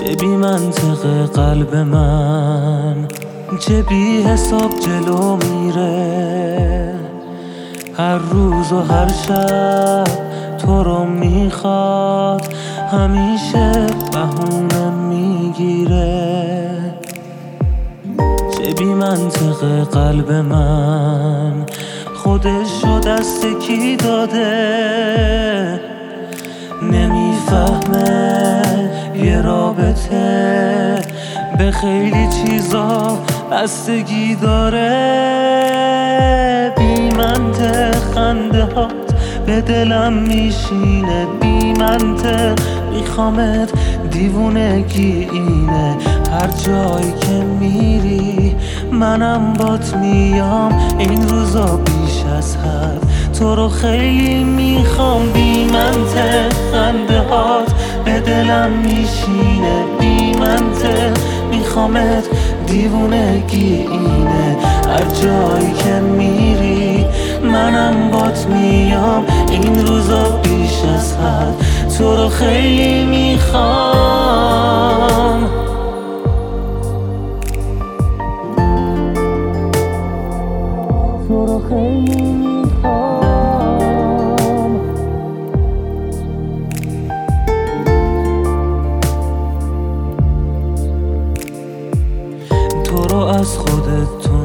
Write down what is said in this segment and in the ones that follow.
چه بی منطق قلب من، چه بی حساب جلو میره. هر روز و هر شب تو رو میخواد، همیشه بهونه میگیره. چه بی منطق قلب من، خودشو دست کی داده؟ نمیفهمه یه رابطه به خیلی چیزا بستگی داره. بی منطق خنده هات به دلم میشینه، بی منطق میخوامت، دیوونگی اینه. هر جایی که میری منم بات میام، این روزا بیش از حد تو رو خیلی میخوام. بی منطق خنده هات به دلم میشینه، بی منطق میخوامت، دیوونگی اینه. هر جایی که میری منم بات میام، این روزا بیش از حد تو رو خیلی میخوام. تو رو خیلی میخوام. تو رو از خودت تو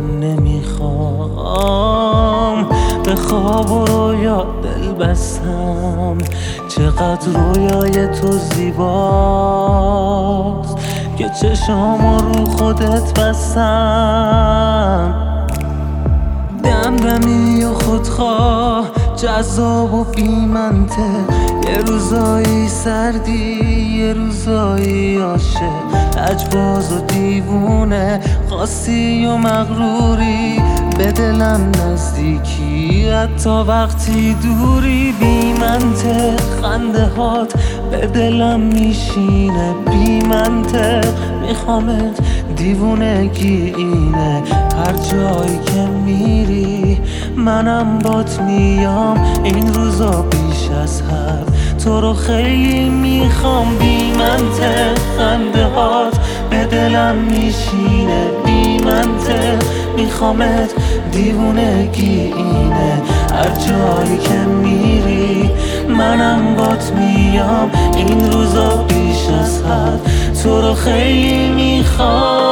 نمیخوام، به خواب و رویا دل بستم. چقدر رویای تو زیباست که چشامو رو خودت بستم. دمدمی و خودخواه، جذاب و بی منطق، یه روزایی سردی یه روزایی عاشق، لجباز و دیوونه، خاصی و مغروری، به دلم نزدیکی حتی وقتی دوری. بی منطق خنده هات به دلم میشینه، بی منطق میخوامت، دیوونگی اینه. هر جایی که میری منم بات میام، این روزا بیش از حد تو رو خیلی میخوام. بی منطق خنده هات به دلم میشینه، بی منطق میخوامت، دیوونگی اینه. هر جایی که میری منم بات میام، این روزا بیش از حد تو رو خیلی میخوام.